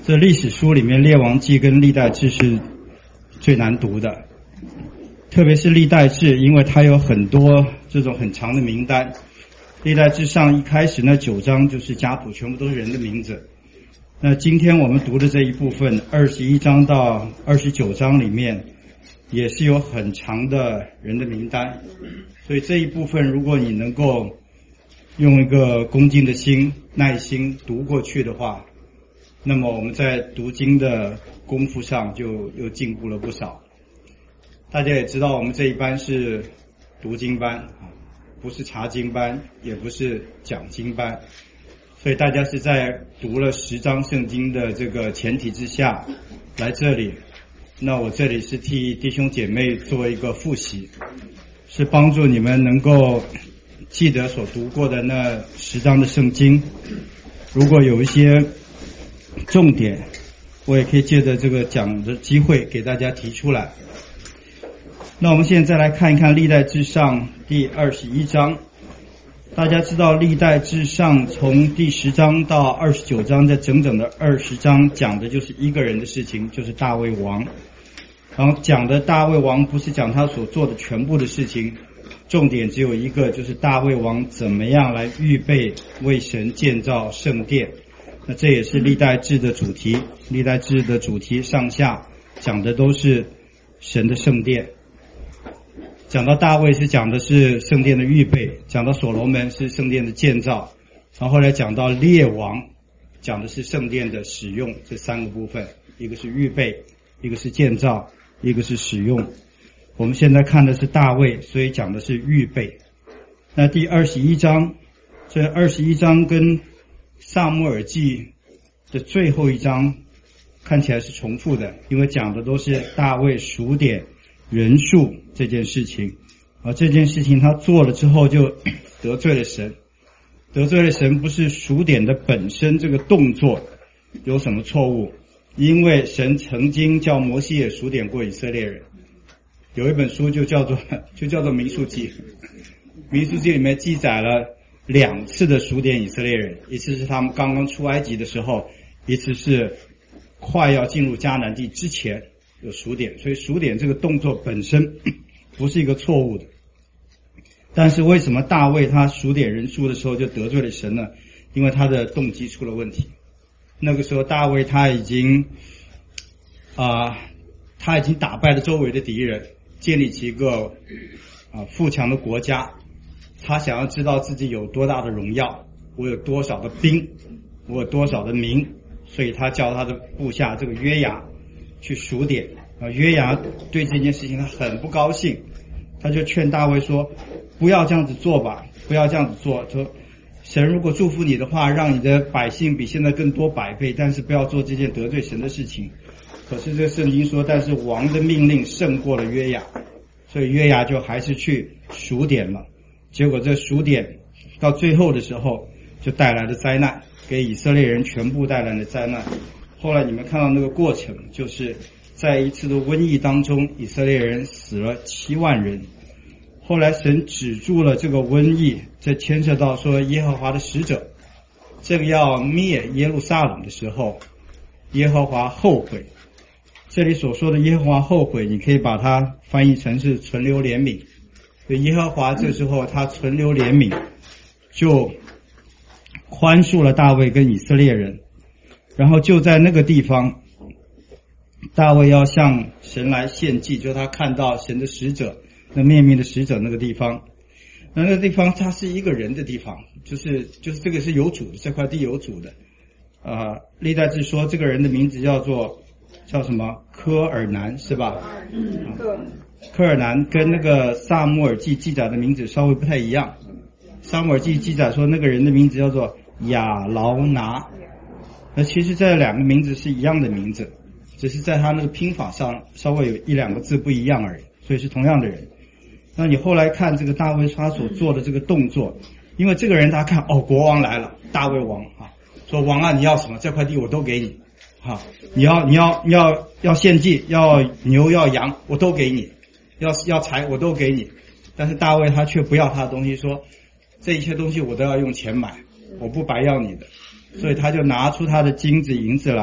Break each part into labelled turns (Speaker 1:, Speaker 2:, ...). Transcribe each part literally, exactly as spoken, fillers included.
Speaker 1: 这历史书里面列王记跟历代志是最难读的，特别是历代志，因为它有很多这种很长的名单。历代志上一开始那九章就是家谱，全部都是人的名字。那今天我们读的这一部分二十一章到二十九章里面也是有很长的人的名单，所以这一部分如果你能够用一个恭敬的心耐心读过去的话，那么我们在读经的功夫上就又进步了不少。大家也知道我们这一班是读经班，不是查经班，也不是讲经班，所以大家是在读了十章圣经的这个前提之下来这里。那我这里是替弟兄姐妹做一个复习，是帮助你们能够记得所读过的那十章的圣经。如果有一些重点，我也可以借着这个讲的机会给大家提出来。那我们现在再来看一看历代志上第二十一章。大家知道历代志上从第十章到二十九章，这整整的二十章讲的就是一个人的事情，就是大卫王。然后讲的大卫王不是讲他所做的全部的事情，重点只有一个，就是大卫王怎么样来预备为神建造圣殿。那这也是历代志的主题，历代志的主题上下讲的都是神的圣殿。讲到大卫是讲的是圣殿的预备，讲到所罗门是圣殿的建造，然后后来讲到列王讲的是圣殿的使用，这三个部分，一个是预备，一个是建造，一个是使用。我们现在看的是大卫，所以讲的是预备。那第二十一章，这二十一章跟撒母耳记的最后一章看起来是重复的，因为讲的都是大卫数点人数这件事情，而这件事情他做了之后就得罪了神。得罪了神不是数点的本身这个动作有什么错误，因为神曾经叫摩西也数点过以色列人。有一本书就叫做就叫做民数记，民数记里面记载了两次的数点以色列人，一次是他们刚刚出埃及的时候，一次是快要进入迦南地之前有数点。所以数点这个动作本身不是一个错误的，但是为什么大卫他数点人数的时候就得罪了神呢？因为他的动机出了问题。那个时候大卫他已经啊、呃，他已经打败了周围的敌人，建立起一个啊、呃、富强的国家。他想要知道自己有多大的荣耀，我有多少的兵，我有多少的民，所以他叫他的部下这个约雅去数点。啊，约雅对这件事情他很不高兴，他就劝大卫说，不要这样子做吧，不要这样子做，说神如果祝福你的话，让你的百姓比现在更多百倍，但是不要做这件得罪神的事情。可是这个圣经说，但是王的命令胜过了约雅，所以约雅就还是去数点了。结果这数点到最后的时候就带来了灾难，给以色列人全部带来了灾难。后来你们看到那个过程，就是在一次的瘟疫当中，以色列人死了七万人。后来神止住了这个瘟疫，这牵涉到说耶和华的使者这个要灭耶路撒冷的时候，耶和华后悔。这里所说的耶和华后悔，你可以把它翻译成是存留怜悯。所以耶和华这时候他存留怜悯，就宽恕了大卫跟以色列人。然后就在那个地方，大卫要向神来献祭，就是他看到神的使者，那面面的使者那个地方，那那个地方它是一个人的地方，就是就是这个是有主的，这块地有主的。呃，历代志说这个人的名字叫做叫什么科尔南是吧？嗯，对。科尔南跟那个撒母耳记记载的名字稍微不太一样。撒母耳记记载说那个人的名字叫做亚劳拿，那其实这两个名字是一样的名字，只是在他那个拼法上稍微有一两个字不一样而已，所以是同样的人。那你后来看这个大卫他所做的这个动作，因为这个人他看哦国王来了，大卫王啊，说王啊你要什么，这块地我都给你啊，你要你要你要要献祭，要牛要羊我都给你，要要财我都给你。但是大卫他却不要他的东西，说这一切东西我都要用钱买，我不白要你的。所以他就拿出他的金子银子来，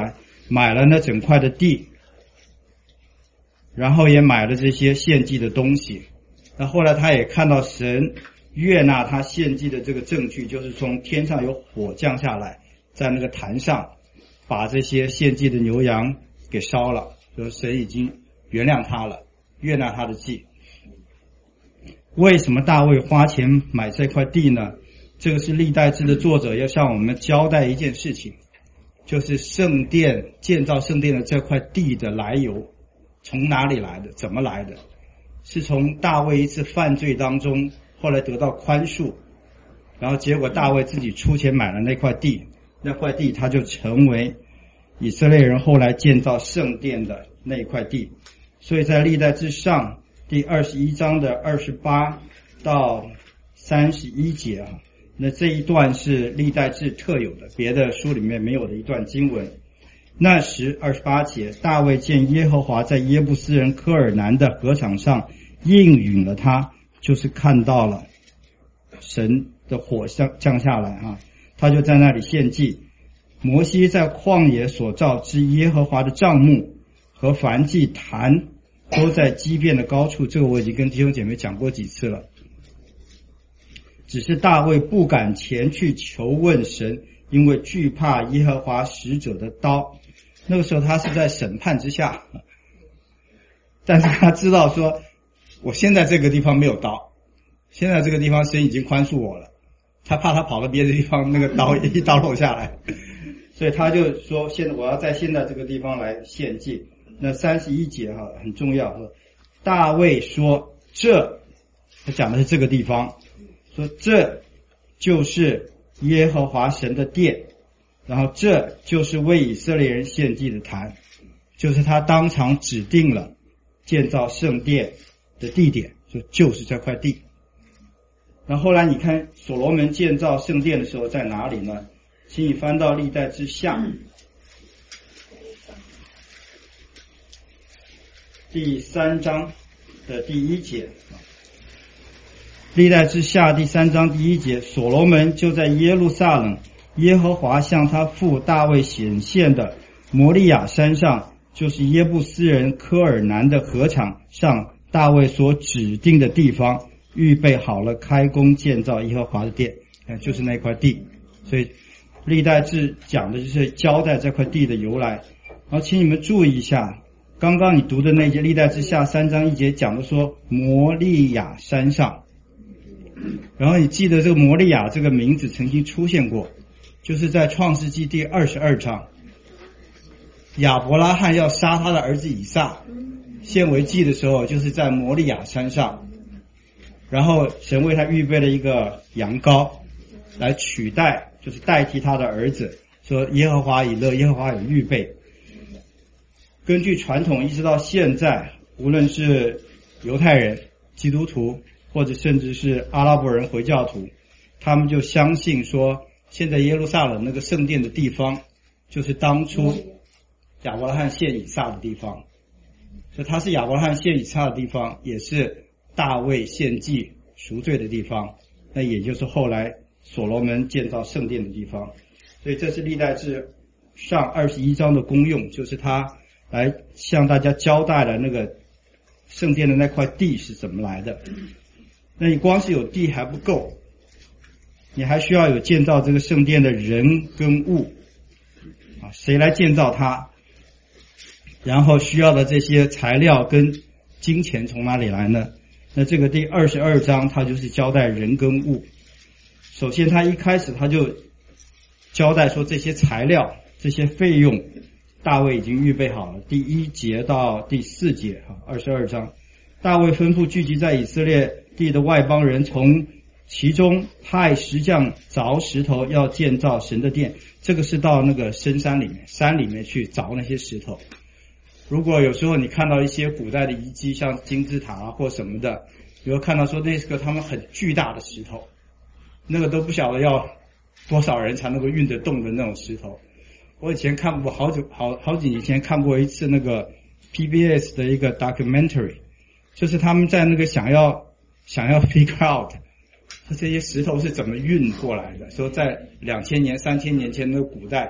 Speaker 1: 买了那整块的地，然后也买了这些献祭的东西。那后来他也看到神悦纳他献祭的这个证据，就是从天上有火降下来，在那个坛上把这些献祭的牛羊给烧了，就是神已经原谅他了，悦纳他的祭。为什么大卫花钱买这块地呢？这个是历代志的作者要向我们交代一件事情，就是圣殿建造圣殿的这块地的来由，从哪里来的，怎么来的？是从大卫一次犯罪当中后来得到宽恕，然后结果大卫自己出钱买了那块地，那块地他就成为以色列人后来建造圣殿的那一块地。所以在历代志上第二十一章的二十八到三十一节啊，那这一段是历代志特有的，别的书里面没有的一段经文。那时二十八节，大卫见耶和华在耶布斯人科尔南的禾场上应允了他，就是看到了神的火降降下来啊，他就在那里献祭。摩西在旷野所造之耶和华的帐幕和燔祭坛都在基遍的高处，这个我已经跟弟兄姐妹讲过几次了。只是大卫不敢前去求问神，因为惧怕耶和华使者的刀。那个时候他是在审判之下，但是他知道说我现在这个地方没有刀，现在这个地方神已经宽恕我了，他怕他跑到别的地方那个刀一刀落下来，所以他就说现在我要在现在这个地方来献祭。那三十一节哈很重要，说大卫说这，他讲的是这个地方，说这就是耶和华神的殿，然后这就是为以色列人献祭的坛，就是他当场指定了建造圣殿的地点，就就是这块地。然后后来你看所罗门建造圣殿的时候在哪里呢？请你翻到历代之下第三章的第一节，历代志下第三章第一节，所罗门就在耶路撒冷耶和华向他父大卫显现的摩利亚山上，就是耶布斯人科尔南的禾场上，大卫所指定的地方，预备好了开工建造耶和华的殿，就是那块地。所以历代志讲的就是交代这块地的由来。然后请你们注意一下，刚刚你读的那节历代志下三章一节讲的说摩利亚山上，然后你记得这个摩利亚这个名字曾经出现过，就是在创世纪第二十二章，亚伯拉罕要杀他的儿子以撒献为祭的时候，就是在摩利亚山上，然后神为他预备了一个羊羔来取代，就是代替他的儿子，说耶和华已乐，耶和华有预备。根据传统一直到现在，无论是犹太人、基督徒，或者甚至是阿拉伯人回教徒，他们就相信说现在耶路撒冷那个圣殿的地方就是当初亚伯拉罕献以撒的地方，所以它是亚伯拉罕献以撒的地方，也是大卫献祭赎罪的地方，那也就是后来所罗门建造圣殿的地方。所以这是历代志上二十一章的功用，就是他来向大家交代了那个圣殿的那块地是怎么来的。那你光是有地还不够，你还需要有建造这个圣殿的人跟物啊，谁来建造它，然后需要的这些材料跟金钱从哪里来呢？那这个第二十二章它就是交代人跟物。首先他一开始他就交代说这些材料这些费用大卫已经预备好了，第一节到第四节二十二章，大卫吩咐聚集在以色列地的外邦人，从其中派石匠凿石头，要建造神的殿。这个是到那个深山里面山里面去凿那些石头。如果有时候你看到一些古代的遗迹，像金字塔啊或什么的，你会看到说那是个他们很巨大的石头，那个都不晓得要多少人才能够运得动的那种石头。我以前看过好久好好几年前看过一次那个 P B S 的一个 documentary， 就是他们在那个想要想要 figure out 这些石头是怎么运过来的，说在两千年三千年前那个古代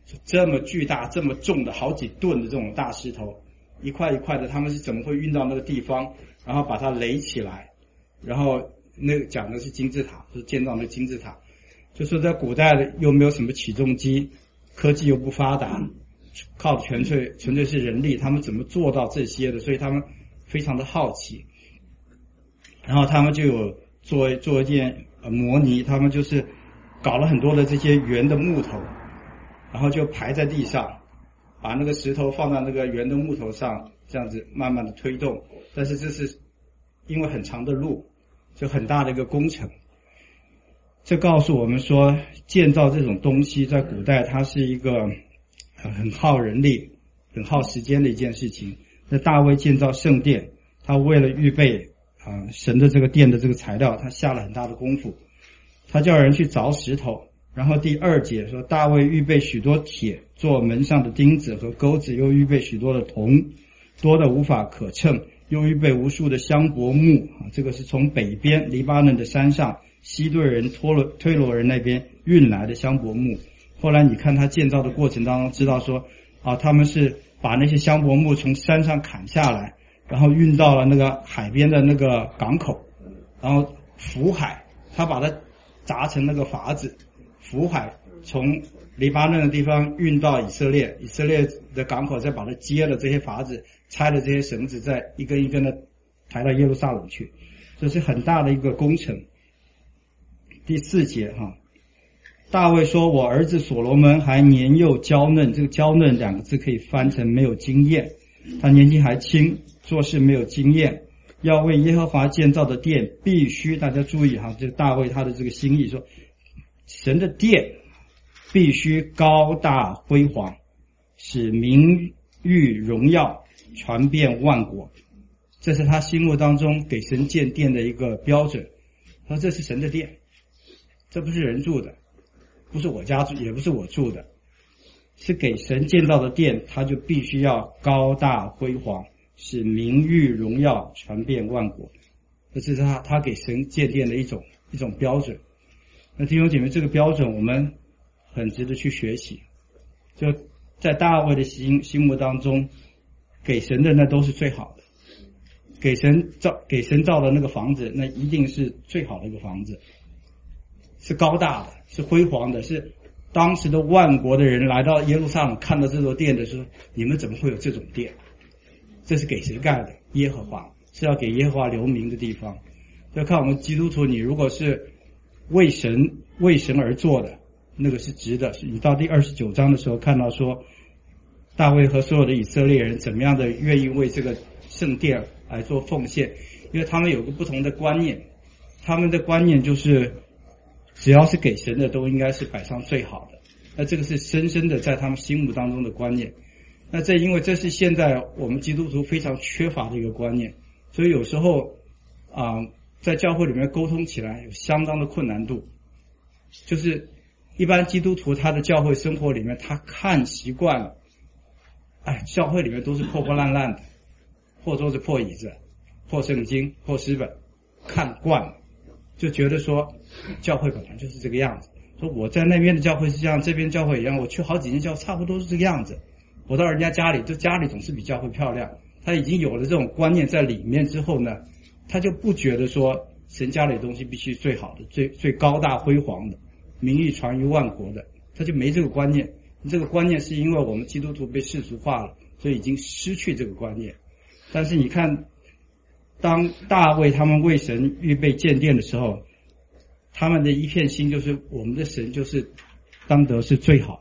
Speaker 1: 这么巨大这么重的好几吨的这种大石头，一块一块的，他们是怎么会运到那个地方，然后把它垒起来，然后那个讲的是金字塔，是建造那个金字塔。就说在古代又没有什么起重机，科技又不发达，靠纯粹纯粹是人力，他们怎么做到这些的？所以他们非常的好奇，然后他们就有做做一件呃模拟，他们就是搞了很多的这些圆的木头，然后就排在地上，把那个石头放在那个圆的木头上，这样子慢慢的推动。但是这是因为很长的路，就很大的一个工程。这告诉我们说，建造这种东西在古代它是一个很耗人力、很耗时间的一件事情。那大卫建造圣殿，他为了预备啊、呃、神的这个殿的这个材料，他下了很大的功夫。他叫人去凿石头，然后第二节说，大卫预备许多铁做门上的钉子和钩子，又预备许多的铜，多的无法可称，又预备无数的香柏木啊，这个是从北边黎巴嫩的山上西对人托罗推罗人那边运来的香柏木。后来你看他建造的过程当中，知道说啊，他们是把那些香柏木从山上砍下来，然后运到了那个海边的那个港口，然后浮海，他把它砸成那个筏子，浮海从黎巴嫩的地方运到以色列，以色列的港口再把它接了这些筏子，拆了这些绳子，再一根一根的抬到耶路撒冷去，这是很大的一个工程。第四节哈，大卫说，我儿子所罗门还年幼娇嫩，这个娇嫩两个字可以翻成没有经验，他年纪还轻，做事没有经验，要为耶和华建造的殿必须，大家注意哈，这个大卫他的这个心意说，神的殿必须高大辉煌，使名誉荣耀传遍万国，这是他心目当中给神建殿的一个标准。他说这是神的殿，这不是人住的，不是我家住，也不是我住的，是给神建造的殿，他就必须要高大辉煌，使名誉荣耀传遍万国，这是他他给神建殿的一种一种标准。那弟兄姐妹，这个标准我们很值得去学习。就在大卫的心心目当中，给神的那都是最好的，给神造给神造的那个房子，那一定是最好的一个房子，是高大的，是辉煌的，是当时的万国的人来到耶路撒冷看到这座殿的时候，你们怎么会有这种殿？这是给谁盖的？耶和华，是要给耶和华留名的地方。要看我们基督徒，你如果是为神为神而做的，那个是值的。你到第二十九章的时候看到说，大卫和所有的以色列人怎么样的愿意为这个圣殿来做奉献，因为他们有个不同的观念，他们的观念就是只要是给神的都应该是摆上最好的，那这个是深深的在他们心目当中的观念。那这因为这是现在我们基督徒非常缺乏的一个观念，所以有时候啊、呃，在教会里面沟通起来有相当的困难度。就是一般基督徒他的教会生活里面，他看习惯了，哎，教会里面都是破破烂烂的，破桌子破椅子破圣经破诗本，看惯了，就觉得说教会本来就是这个样子，说我在那边的教会是这样，这边教会一样，我去好几间教会差不多是这个样子，我到人家家里，就家里总是比教会漂亮。他已经有了这种观念在里面之后呢，他就不觉得说神家里的东西必须最好的，最最高大辉煌的，名誉传于万国的，他就没这个观念。这个观念是因为我们基督徒被世俗化了，所以已经失去这个观念。但是你看，当大卫他们为神预备建殿的时候，他们的一片心就是我们的神就是当得是最好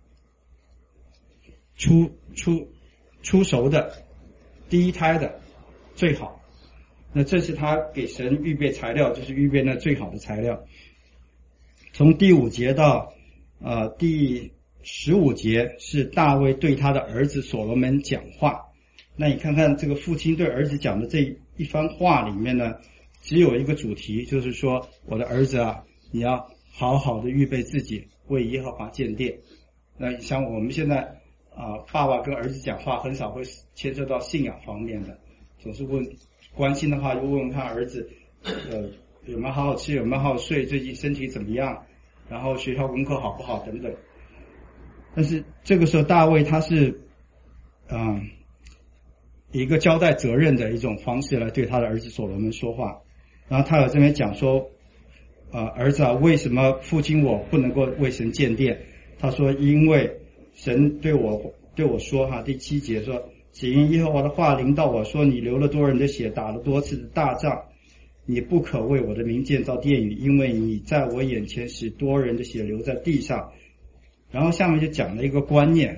Speaker 1: 出出出熟的第一胎的最好，那这是他给神预备材料，就是预备那最好的材料。从第五节到呃第十五节是大卫对他的儿子所罗门讲话。那你看看这个父亲对儿子讲的这一番话里面呢，只有一个主题，就是说我的儿子啊，你要好好的预备自己为耶和华建殿。那像我们现在啊、呃，爸爸跟儿子讲话很少会牵涉到信仰方面的，总是问关心的话就问问看儿子呃有没有好好吃，有没有好好睡，最近身体怎么样，然后学校功课好不好等等。 但是这个时候大卫他是嗯、呃、一个交代责任的一种方式来对他的儿子所罗门说话。然后他有这边讲说呃儿子啊，为什么父亲我不能够为神建殿？他说因为神对我对我说哈，第七节说，只因耶和华的话临到我说，你流了多人的血，打了多次的大仗，你不可为我的名建造殿宇，因为你在我眼前使多人的血流在地上。然后下面就讲了一个观念，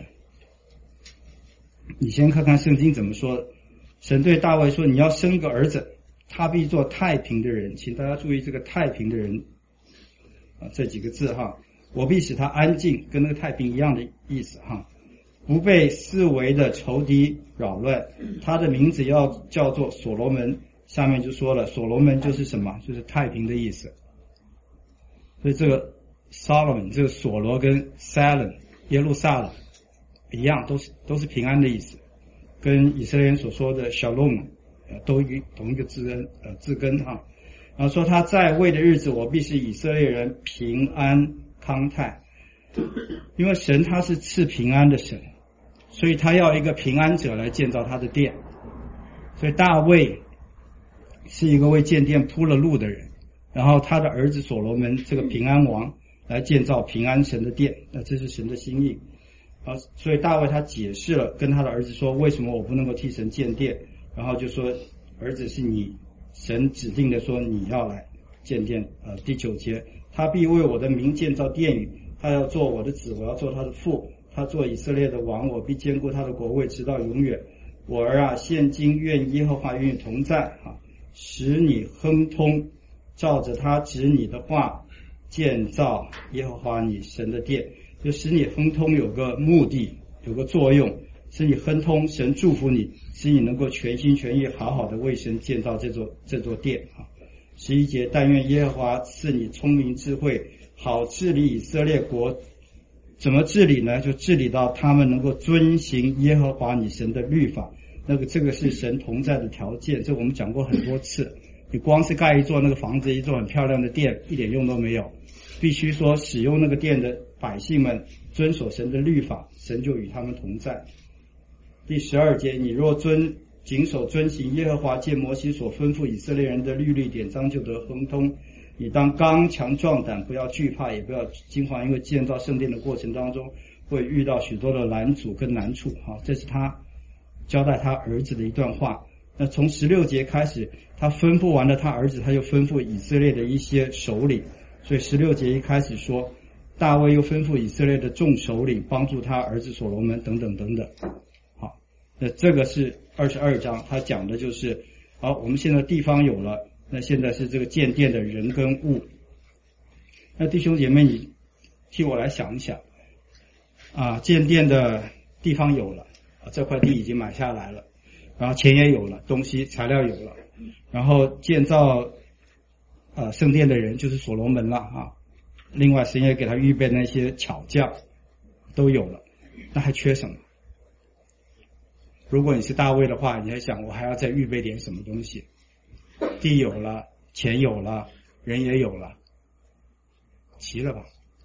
Speaker 1: 你先看看圣经怎么说。神对大卫说，你要生一个儿子，他必做太平的人。请大家注意这个太平的人啊，这几个字哈，我必使他安静，跟那个太平一样的意思哈，不被四围的仇敌扰乱。他的名字要叫做所罗门，下面就说了，所罗门就是什么？就是太平的意思。所以这个 Solomon 这个所罗跟 Salem 耶路撒冷一样，都是都是平安的意思，跟以色列人所说的 Shalom 呃都与同一个字根呃字根哈。然后说他在位的日子，我必使以色列人平安康泰。因为神他是赐平安的神，所以他要一个平安者来建造他的殿。所以大卫是一个为建殿铺了路的人，然后他的儿子所罗门这个平安王来建造平安神的殿，那这是神的心意啊。所以大卫他解释了，跟他的儿子说为什么我不能够替神建殿，然后就说儿子是你神指定的，说你要来建殿。呃，第九节，他必为我的名建造殿宇，他要做我的子，我要做他的父，他做以色列的王，我必坚固他的国位直到永远。我儿啊，现今愿耶和华与你同在啊，使你亨通，照着他指你的话建造耶和华你神的殿。就使你亨通有个目的，有个作用，使你亨通，神祝福你，使你能够全心全意好好的为神建造这座这座殿啊。十一节，但愿耶和华赐你聪明智慧，好治理以色列国。怎么治理呢？就治理到他们能够遵行耶和华你神的律法。那个这个是神同在的条件，这我们讲过很多次。你光是盖一座那个房子，一座很漂亮的殿，一点用都没有。必须说使用那个殿的百姓们遵守神的律法，神就与他们同在。第十二节，你若遵谨守遵行耶和华借摩西所吩咐以色列人的律例典章，就得亨通。你当刚强壮胆，不要惧怕，也不要惊慌，因为建造圣殿的过程当中会遇到许多的拦阻跟难处。好，这是他交代他儿子的一段话。那从十六节开始，他吩咐完了他儿子，他又吩咐以色列的一些首领。所以十六节一开始说，大卫又吩咐以色列的众首领帮助他儿子所罗门等等等等。好，那这个是二十二章，他讲的就是好，我们现在地方有了，那现在是这个建殿的人跟物。那弟兄姐妹，你替我来想一想啊，建殿的地方有了，啊，这块地已经买下来了，然后钱也有了，东西材料有了，然后建造呃圣殿的人就是所罗门了啊。另外神也给他预备那些巧匠都有了，那还缺什么？如果你是大卫的话，你还想我还要再预备点什么东西？地有了，钱有了，人也有了，齐了吧？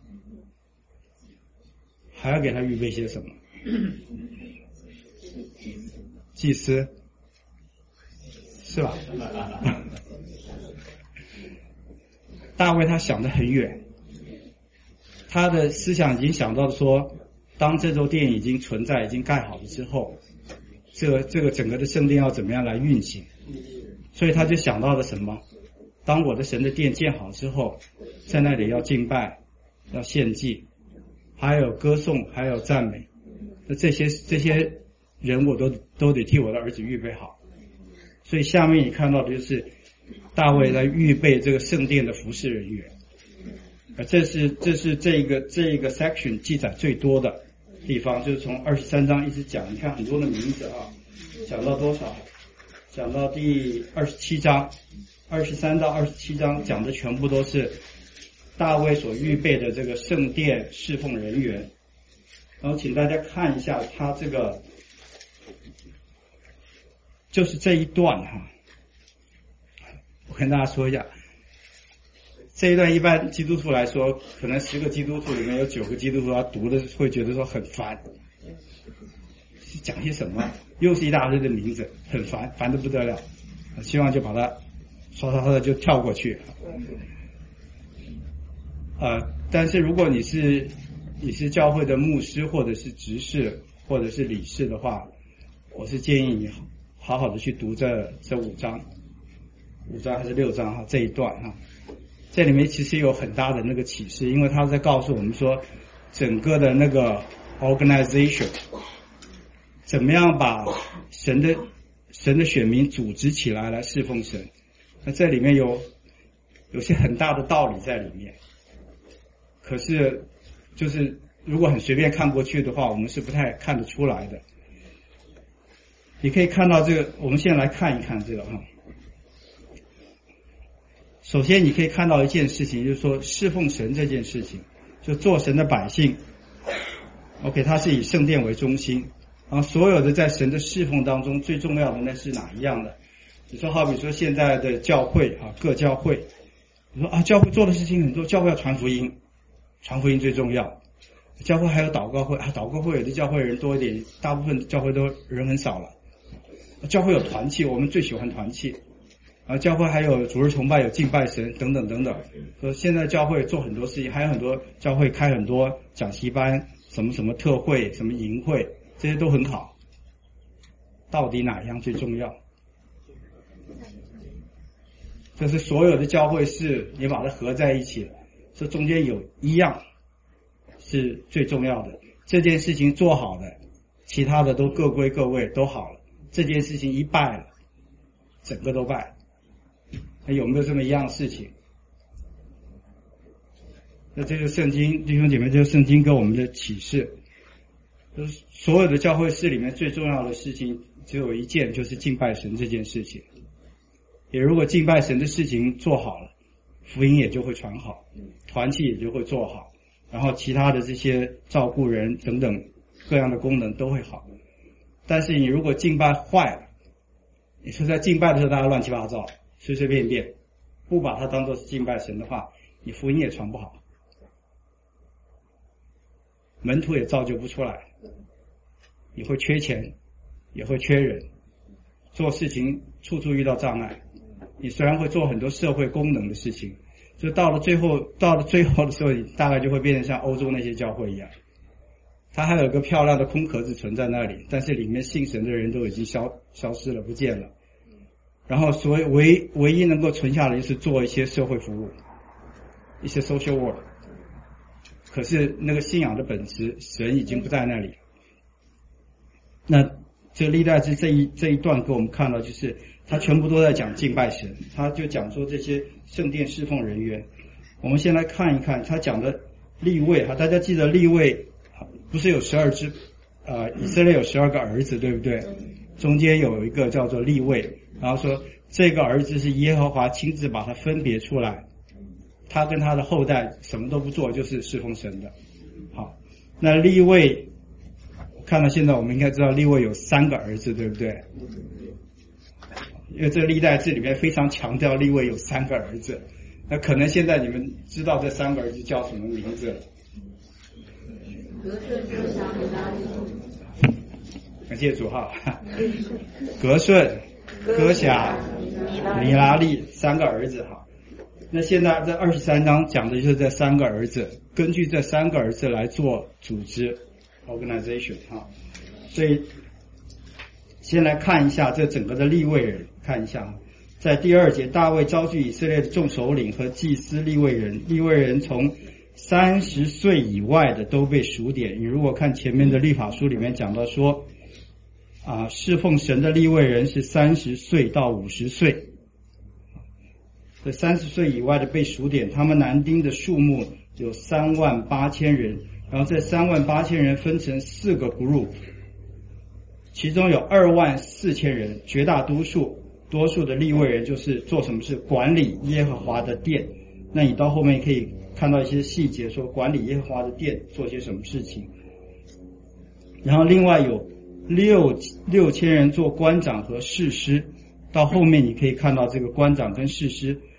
Speaker 1: 还要给他预备些什么？祭司是吧？大卫他想得很远，他的思想已经想到说，当这座殿已经存在、已经盖好了之后，这个这个整个的圣殿要怎么样来运行？所以他就想到了什么？当我的神的殿建好之后，在那里要敬拜，要献祭，还有歌颂，还有赞美。那这些这些人我都都得替我的儿子预备好。所以下面你看到的就是大卫在预备这个圣殿的服侍人员。这是这是这个这个 section 记载最多的地方，就是从二十三章一直讲，你看很多的名字啊，讲到多少？讲到第二十七章，二十三到二十七章讲的全部都是大卫所预备的这个圣殿侍奉人员。然后请大家看一下他这个，就是这一段哈，我跟大家说一下， 这一段一般基督徒来说，可能十个基督徒里面有九个基督徒他读的会觉得说很烦，讲些什么，又是一大堆的名字，很烦，烦得不得了，希望就把它刷刷刷的就跳过去。呃，但是如果你是你是教会的牧师或者是执事或者是理事的话，我是建议你好好的去读这这五章，五章还是六章哈这一段哈，这里面其实有很大的那个启示，因为他在告诉我们说，整个的那个 organization 怎么样把神的神的选民组织起来来侍奉神，那这里面有有些很大的道理在里面。可是就是如果很随便看过去的话，我们是不太看得出来的。你可以看到这个，我们现在来看一看这个哈。首先你可以看到一件事情，就是说侍奉神这件事情，就做神的百姓 OK 它是以圣殿为中心，然后所有的在神的侍奉当中最重要的那是哪一样的？你说好比说现在的教会啊，各教会，你说啊教会做的事情很多，教会要传福音，传福音最重要。教会还有祷告会啊，祷告会有的教会人多一点，大部分教会都人很少了。教会有团契，我们最喜欢团契。啊，教会还有主日崇拜，有敬拜神等等等等。说现在教会做很多事情，还有很多教会开很多讲习班，什么什么特会，什么营会，这些都很好。到底哪一样最重要？就是所有的教会是你把它合在一起了，这中间有一样是最重要的，这件事情做好了，其他的都各归各位都好了。这件事情一败了，整个都败。有没有这么一样事情？那这就是圣经，弟兄姐妹，这就是圣经给我们的启示。就是所有的教会事里面最重要的事情只有一件，就是敬拜神这件事情。也如果敬拜神的事情做好了，福音也就会传好，团契也就会做好，然后其他的这些照顾人等等各样的功能都会好。但是你如果敬拜坏了，你说在敬拜的时候大家乱七八糟，随随便便，不把它当作是敬拜神的话，你福音也传不好，门徒也造就不出来，你会缺钱，也会缺人，做事情处处遇到障碍。你虽然会做很多社会功能的事情，就到了最后，到了最后的时候，你大概就会变成像欧洲那些教会一样，它还有个漂亮的空壳子存在那里，但是里面信神的人都已经消消失了，不见了。然后所谓唯唯一能够存下来就是做一些社会服务，一些 social work。可是那个信仰的本质，神已经不在那里。那这历代志这一这一段给我们看到，就是他全部都在讲敬拜神，他就讲说这些圣殿侍奉人员。我们先来看一看他讲的利未哈，大家记得利未不是有十二支呃以色列有十二个儿子，对不对？中间有一个叫做利未，然后说这个儿子是耶和华亲自把他分别出来，他跟他的后代什么都不做，就是侍奉神的。好，那利未看到现在我们应该知道利未有三个儿子，对不对？因为这个历代志里面非常强调利未有三个儿子，那可能现在你们知道这三个儿子叫什么名字了？
Speaker 2: 格顺、歌侠、米拉利。
Speaker 1: 感谢主哈，格顺、歌侠、米拉利三个儿子哈。那现在这二十三章讲的就是这三个儿子，根据这三个儿子来做组织 organization 哈。所以先来看一下这整个的利未人，看一下，在第二节，大卫召集以色列的众首领和祭司利未人，利未人从三十岁以外的都被数点。你如果看前面的律法书里面讲到说啊，侍奉神的利未人是三十岁到五十岁，这三十岁以外的被数点，他们男丁的数目有三万八千人，然后这三万八千人分成四个 group， 其中有二万四千人，绝大多数多数的利未人就是做什么事？管理耶和华的殿。那你到后面可以看到一些细节，说管理耶和华的殿做些什么事情。然后另外有六六千人做官长和士师，到后面你可以看到这个官长跟士师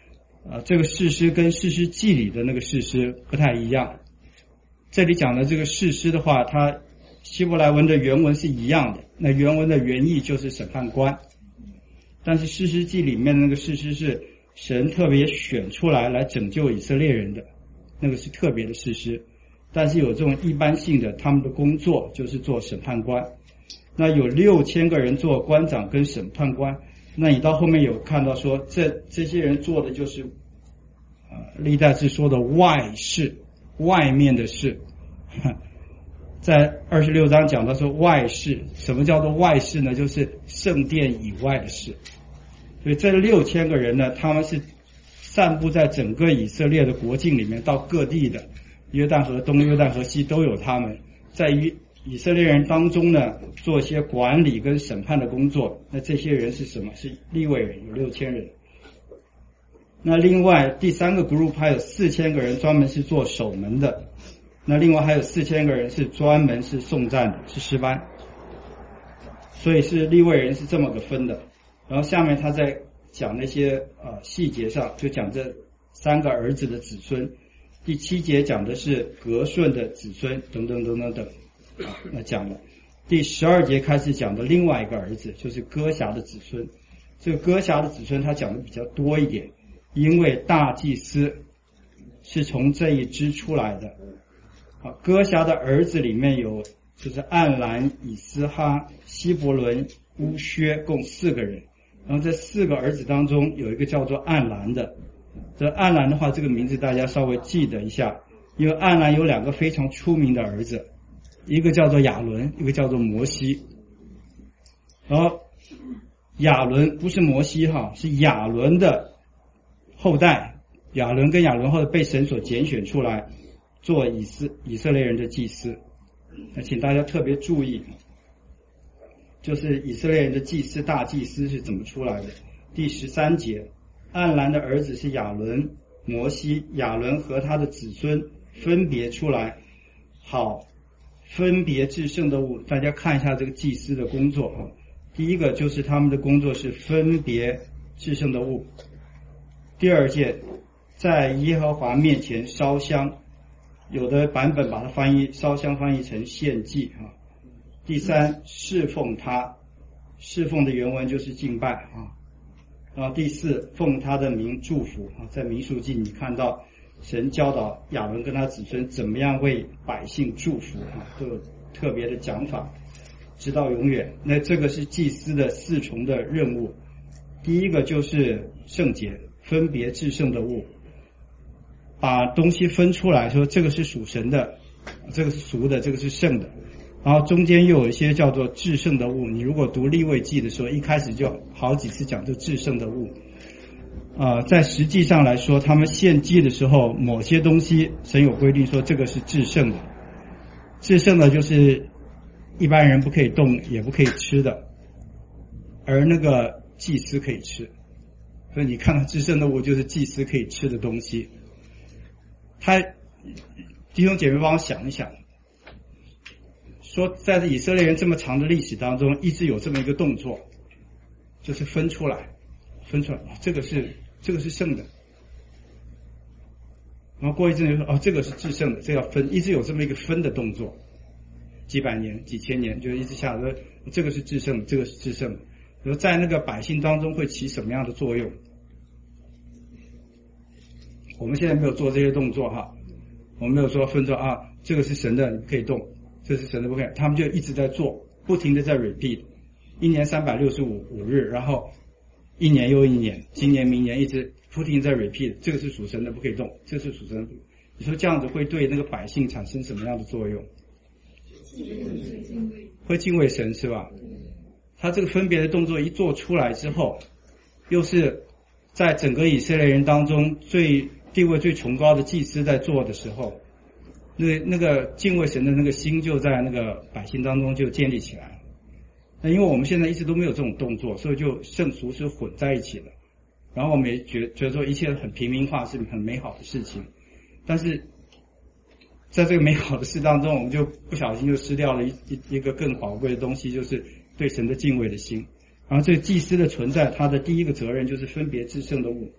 Speaker 1: 啊，这个士师跟士师记里的那个士师不太一样。这里讲的这个士师的话，它希伯来文的原文是一样的，那原文的原意就是审判官，但是士师记里面的那个士师是神特别选出来来拯救以色列人的，那个是特别的士师。但是有这种一般性的，他们的工作就是做审判官。那有六千个人做官长跟审判官，那你到后面有看到说，这这些人做的就是呃历代志说的外事，外面的事。在二十六章讲到说外事，什么叫做外事呢？就是圣殿以外的事。所以这六千个人呢，他们是散布在整个以色列的国境里面，到各地的约旦河东、约旦河西都有他们，在于以色列人当中呢，做一些管理跟审判的工作。那这些人是什么？是利未人，有六千人。那另外第三个 group 还有四千个人专门是做守门的，那另外还有四千个人是专门是颂赞的，是诗班。所以是利未人是这么个分的。然后下面他在讲那些呃细节上，就讲这三个儿子的子孙。第七节讲的是革顺的子孙等等等等等，那讲了。第十二节开始讲的另外一个儿子，就是哥辖的子孙。这个哥辖的子孙他讲的比较多一点，因为大祭司是从这一支出来的。好，哥辖的儿子里面有就是暗兰、以斯哈、希伯伦、乌薛，共四个人。然后这四个儿子当中有一个叫做暗兰的。这暗兰的话，这个名字大家稍微记得一下，因为暗兰有两个非常出名的儿子，一个叫做亚伦，一个叫做摩西。然后亚伦不是摩西哈，是亚伦的后代，亚伦跟亚伦后代被神所拣选出来做以色以色列人的祭司。那请大家特别注意，就是以色列人的祭司大祭司是怎么出来的。第十三节，暗兰的儿子是亚伦、摩西，亚伦和他的子孙分别出来，好分别至圣的物。大家看一下这个祭司的工作啊，第一个就是他们的工作是分别至圣的物。第二件，在耶和华面前烧香，有的版本把它翻译烧香翻译成献祭啊。第三，侍奉他，侍奉的原文就是敬拜啊。然后第四，奉他的名祝福啊，在民数记你看到神教导亚伦跟他子孙怎么样为百姓祝福啊，都有特别的讲法，直到永远。那这个是祭司的四重的任务。第一个就是圣洁，分别至圣的物，把东西分出来，说这个是属神的，这个是俗的，这个是圣的。然后中间又有一些叫做至圣的物，你如果读利未记的时候，一开始就好几次讲这至圣的物。呃，在实际上来说，他们献祭的时候，某些东西神有规定说这个是至圣的，至圣的就是一般人不可以动也不可以吃的，而那个祭司可以吃。所以你看到至圣的物就是祭司可以吃的东西。他弟兄姐妹帮我想一想，说在以色列人这么长的历史当中，一直有这么一个动作，就是分出来分出来，这个是这个是圣的，然后过一阵就说哦，这个是至圣的，这要分，一直有这么一个分的动作，几百年几千年就一直下来，这个是至圣的，这个是至圣的。然后在那个百姓当中会起什么样的作用？我们现在没有做这些动作哈，我们没有说分出啊，这个是神的你可以动，这是神的不可以，他们就一直在做，不停的在 repeat， 一年三百六十五日，然后一年又一年，今年明年一直不停在 repeat， 这个是属神的不可以动，这个是属神的。你说这样子会对那个百姓产生什么样的作用？会敬畏神是吧？他这个分别的动作一做出来之后，又是在整个以色列人当中最地位最崇高的祭司在做的时候，那那个敬畏神的那个心就在那个百姓当中就建立起来了。那因为我们现在一直都没有这种动作，所以就圣俗是混在一起了。然后我们也觉觉得说一切很平民化是很美好的事情，但是在这个美好的事当中，我们就不小心就失掉了一一一个更宝贵的东西，就是对神的敬畏的心。然后这个祭司的存在，他的第一个责任就是分别至圣的物。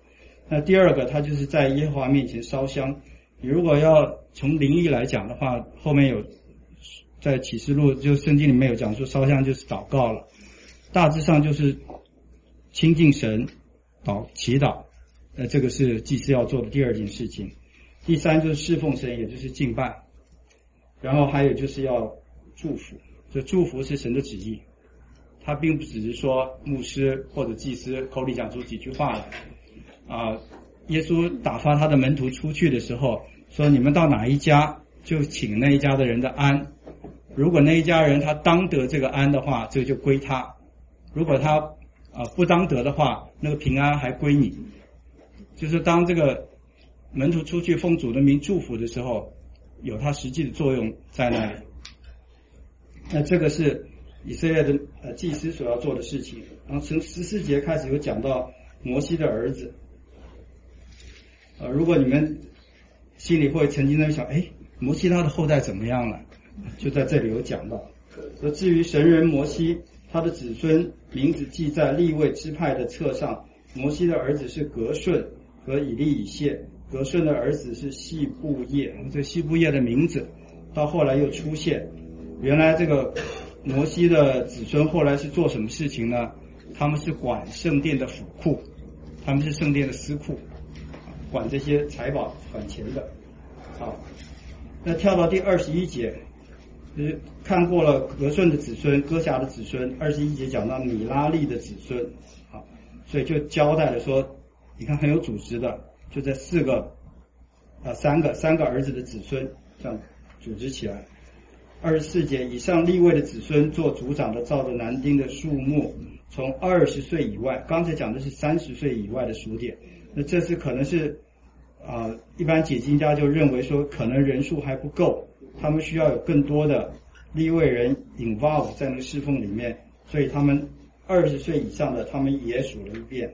Speaker 1: 那第二个，他就是在耶和华面前烧香。你如果要从灵意来讲的话，后面有在启示录就圣经里面有讲说烧香就是祷告了，大致上就是亲近神、祷祈祷，呃，这个是祭司要做的第二件事情。第三就是侍奉神，也就是敬拜。然后还有就是要祝福，这祝福是神的旨意，他并不只是说牧师或者祭司口里讲出几句话来。啊，耶稣打发他的门徒出去的时候说，你们到哪一家就请那一家的人的安，如果那一家人他当得这个安的话，这就归他；如果他啊不当得的话，那个平安还归你。就是当这个门徒出去奉主的名祝福的时候，有它实际的作用在那里。那这个是以色列的呃祭司所要做的事情。然后从十四节开始有讲到摩西的儿子。呃，如果你们心里会曾经在想，哎，摩西他的后代怎么样了？就在这里有讲到。说至于神人摩西，他的子孙名字记在利未支派的册上。摩西的儿子是革顺和以利以谢，革顺的儿子是细布叶。这细布叶的名字到后来又出现。原来这个摩西的子孙后来是做什么事情呢？他们是管圣殿的府库，他们是圣殿的司库，管这些财宝管钱的。好，那跳到第二十一节，就是看过了革顺的子孙、哥辖的子孙。二十一节讲到米拉利的子孙，好，所以就交代了说，你看很有组织的，就这四个啊三个三个儿子的子孙这样组织起来。二十四节，以上利未的子孙做族长的，照着男丁的数目，从二十岁以外，刚才讲的是三十岁以外的数点。那这次可能是啊、呃，一般解经家就认为说，可能人数还不够，他们需要有更多的利未人 involve 在那个侍奉里面，所以他们二十岁以上的他们也数了一遍。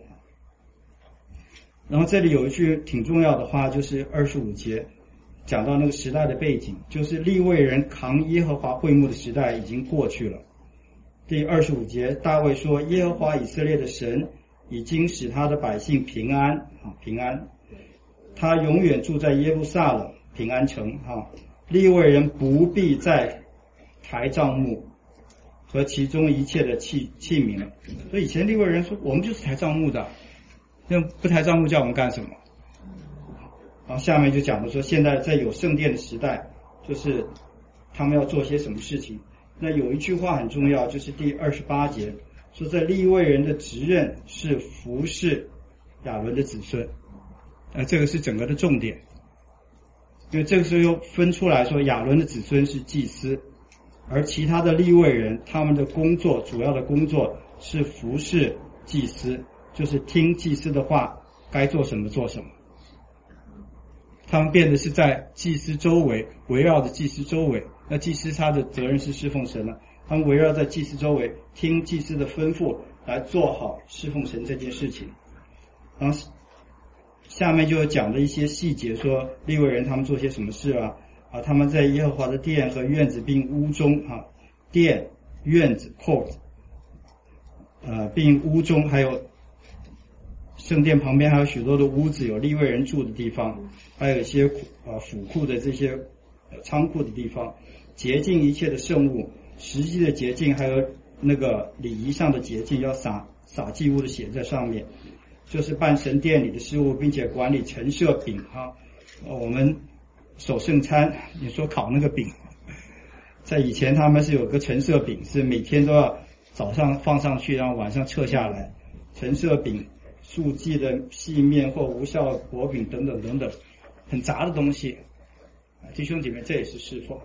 Speaker 1: 然后这里有一句挺重要的话，就是二十五节讲到那个时代的背景，就是利未人扛耶和华会幕的时代已经过去了。第二十五节，大卫说，耶和华以色列的神已经使他的百姓平安啊，平安，他永远住在耶路撒冷平安城啊。利未人不必再抬帐幕和其中一切的器器皿了。所以以前利未人说，我们就是抬帐幕的，那不抬帐幕叫我们干什么？然后下面就讲的说，现在在有圣殿的时代，就是他们要做些什么事情。那有一句话很重要，就是第二十八节说，在利未人的职任是服侍亚伦的子孙，呃，这个是整个的重点。因为这个时候又分出来说，亚伦的子孙是祭司，而其他的利未人他们的工作，主要的工作是服侍祭司，就是听祭司的话，该做什么做什么。他们变得是在祭司周围，围绕着祭司周围。那祭司他的责任是侍奉神了，他们围绕在祭司周围，听祭司的吩咐，来做好侍奉神这件事情。然后下面就有讲的一些细节，说利未人他们做些什么事啊？啊，他们在耶和华的殿和院子并屋中啊，殿、院子 court， 呃，并屋中还有圣殿旁边还有许多的屋子，有利未人住的地方，还有一些呃府库的这些仓库的地方，洁净一切的圣物，实际的洁净还有那个礼仪上的洁净，要撒撒祭物的血在上面，就是办神殿里的事务，并且管理陈设饼哈、呃。我们守圣餐，你说烤那个饼，在以前他们是有个陈设饼，是每天都要早上放上去，然后晚上撤下来。陈设饼、素祭的细面或无酵薄饼等等等等，很杂的东西。弟兄姐妹，这也是侍奉，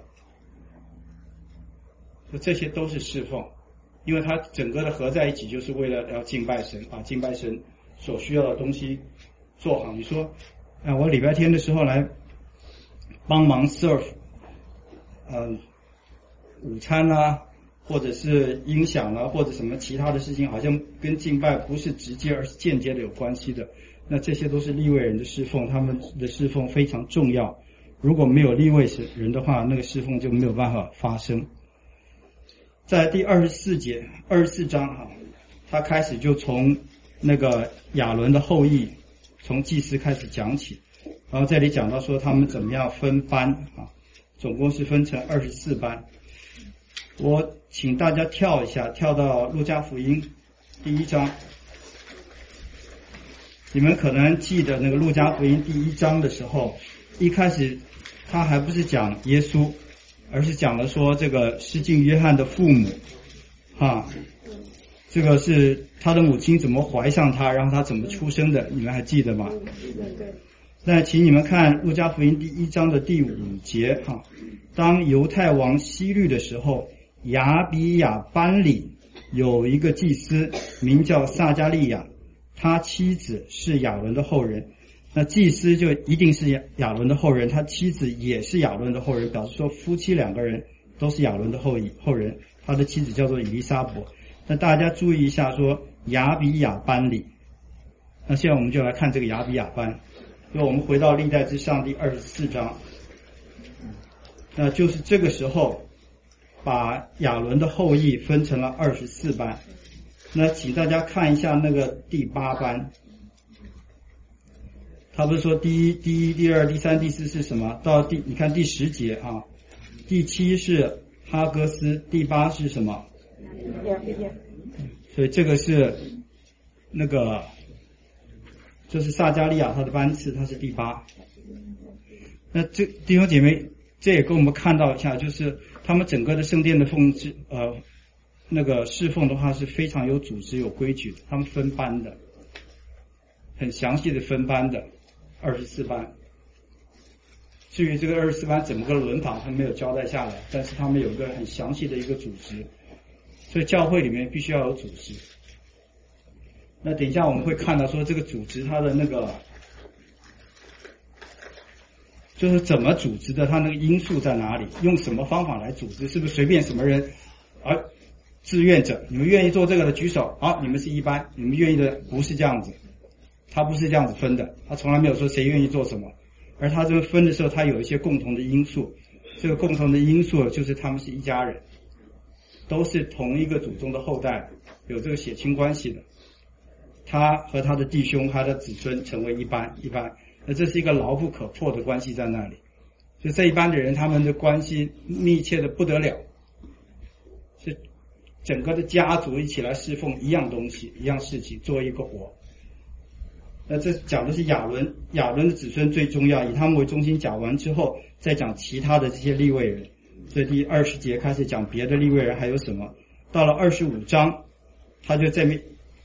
Speaker 1: 这些都是侍奉，因为它整个的合在一起，就是为了要敬拜神，把敬拜神所需要的东西做好。你说，啊，我礼拜天的时候来帮忙 serve， 嗯，午餐啊，或者是音响啊，或者什么其他的事情，好像跟敬拜不是直接而是间接的有关系的。那这些都是利未人的侍奉，他们的侍奉非常重要。如果没有利未人的话，那个侍奉就没有办法发生。在第二十四节、二十四章啊，他开始就从那个亚伦的后裔从祭司开始讲起，然后这里讲到说他们怎么样分班啊，总共是分成二十四班。我请大家跳一下，跳到路加福音第一章。你们可能记得那个路加福音第一章的时候，一开始他还不是讲耶稣，而是讲了说这个施浸约翰的父母啊，这个是他的母亲怎么怀上他，然后他怎么出生的，你们还记得吗？那请你们看路加福音第一章的第五节哈，当犹太王希律的时候，亚比亚班里有一个祭司名叫撒加利亚，他妻子是亚伦的后人。那祭司就一定是亚伦的后人，他妻子也是亚伦的后人，表示说夫妻两个人都是亚伦的后裔后人。他的妻子叫做以利沙伯。那大家注意一下，说亚比亚班里。那现在我们就来看这个亚比亚班。那我们回到历代之上第二十四章，那就是这个时候把亚伦的后裔分成了二十四班。那请大家看一下那个第八班。他不是说第一、第一、第二、第三、第四是什么？到第你看第十节啊，第七是哈戈斯，第八是什么？所以这个是那个就是撒加利亚他的班次，他是第八。那这弟兄姐妹，这也给我们看到一下，就是他们整个的圣殿的奉制呃那个侍奉的话是非常有组织有规矩的，他们分班的，很详细的分班的。二十四班，至于这个二十四班怎么个轮法，他没有交代下来，但是他们有一个很详细的一个组织，所以教会里面必须要有组织。那等一下我们会看到说这个组织它的那个就是怎么组织的，它那个因素在哪里，用什么方法来组织，是不是随便什么人而、啊、志愿者，你们愿意做这个的举手，好，你们是一班，你们愿意的不是这样子。他不是这样子分的，他从来没有说谁愿意做什么，而他这个分的时候，他有一些共同的因素，这个共同的因素就是他们是一家人，都是同一个祖宗的后代，有这个血亲关系的，他和他的弟兄他的子孙成为一班一班，那这是一个牢不可破的关系在那里，就这一班的人他们的关系密切的不得了，是整个的家族一起来侍奉一样东西一样事情，做一个活。那这讲的是亚伦，亚伦的子孙最重要，以他们为中心讲完之后，再讲其他的这些利未人。所以第二十节开始讲别的利未人还有什么，到了二十五章，他就在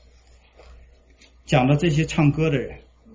Speaker 1: 讲了这些唱歌的人。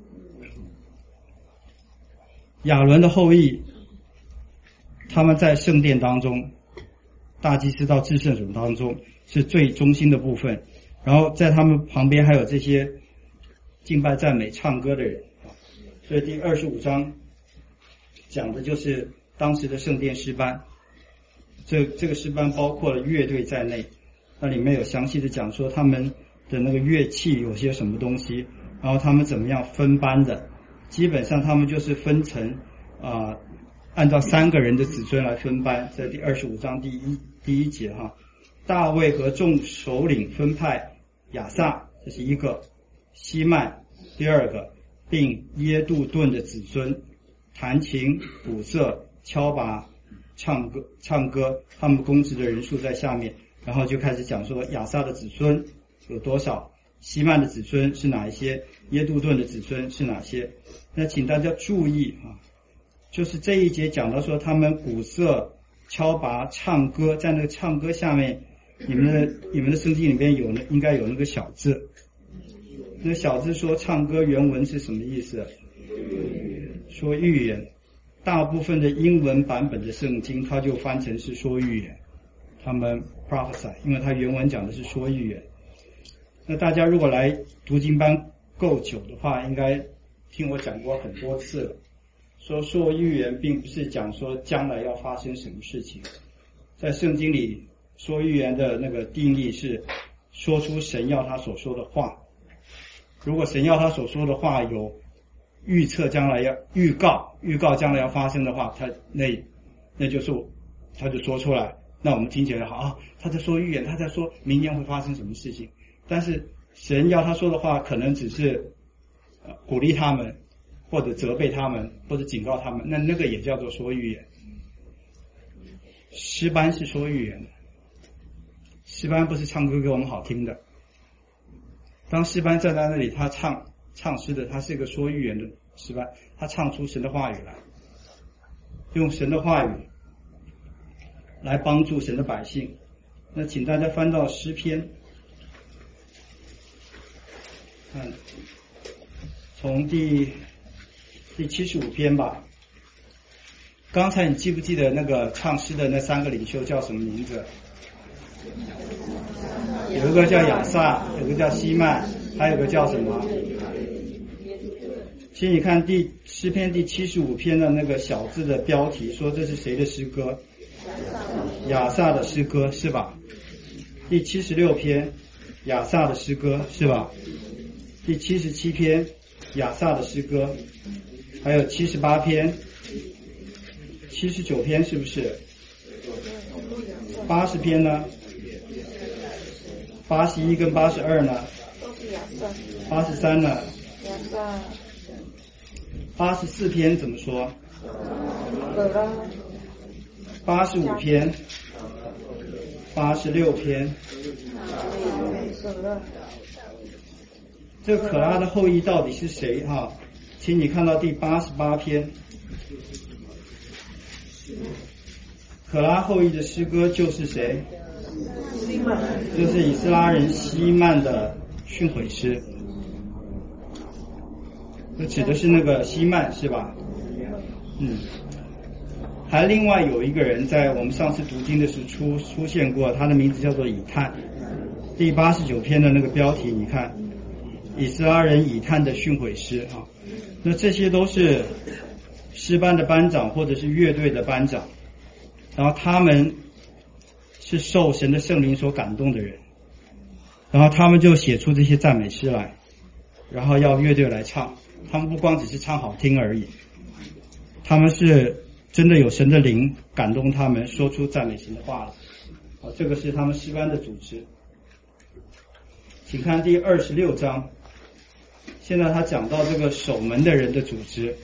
Speaker 1: 亚伦的后裔，他们在圣殿当中，大祭司到至圣所当中是最中心的部分，然后在他们旁边还有这些敬拜赞美唱歌的人。所以第二十五章讲的就是当时的圣殿诗班，这这个诗班包括了乐队在内，那里面有详细的讲说他们的那个乐器有些什么东西，然后他们怎么样分班的，基本上他们就是分成啊、呃，按照三个人的子孙来分班，在第二十五章第一第一节哈，大卫和众首领分派亚萨，这是一个，希曼第二个，并耶杜顿的子孙弹琴、鼓瑟、敲拔、唱歌唱歌，他们公职的人数在下面，然后就开始讲说亚萨的子孙有多少，希曼的子孙是哪一些，耶杜顿的子孙是哪些。那请大家注意啊，就是这一节讲到说他们鼓瑟、敲拔、唱歌，在那个唱歌下面，你们的你们的圣经里面有应该有那个小字，那小字说唱歌原文是什么意思？说预言。大部分的英文版本的圣经它就翻成是说预言，他们 prophesy， 因为它原文讲的是说预言。那大家如果来读经班够久的话，应该听我讲过很多次了，说说预言并不是讲说将来要发生什么事情，在圣经里说预言的那个定义是说出神要他所说的话，如果神要他所说的话有预测将来要预告预告将来要发生的话，他那那就是他就说出来，那我们听起来好啊，他在说预言，他在说明年会发生什么事情。但是神要他说的话可能只是呃鼓励他们，或者责备他们，或者警告他们，那那个也叫做说预言。诗班是说预言的，诗班不是唱歌给我们好听的。当诗班站在那里，他唱唱诗的，他是一个说预言的诗班，他唱出神的话语来，用神的话语来帮助神的百姓。那请大家翻到诗篇，看从第第七十五篇吧。刚才你记不记得那个唱诗的那三个领袖叫什么名字？有一个叫亚萨，有一个叫希曼，还有一个叫什么？请你看第诗篇第七十五篇的那个小字的标题，说这是谁的诗歌？亚萨的诗歌是吧？第七十六篇亚萨的诗歌是吧？第七十七篇亚萨的诗歌，还有七十八篇、七十九篇是不是？八十篇呢？八十一跟八十二呢？八十三呢？八十四篇怎么说？八十五篇、八十六篇。这个可拉的后裔到底是谁哈？请你看到第八十八篇，可拉后裔的诗歌就是谁？就是以斯拉人希曼的训诲诗。这指的是那个希曼是吧？嗯。还另外有一个人在我们上次读经的时候出出现过，他的名字叫做以探。第八十九篇的那个标题你看，以斯拉人以探的训诲诗啊。那这些都是诗班的班长或者是乐队的班长，然后他们是受神的圣灵所感动的人，然后他们就写出这些赞美诗来，然后要乐队来唱。他们不光只是唱好听而已，他们是真的有神的灵感动他们，说出赞美神的话了。好，这个是他们诗班的组织。请看第二十六章，现在他讲到这个守门的人的组织。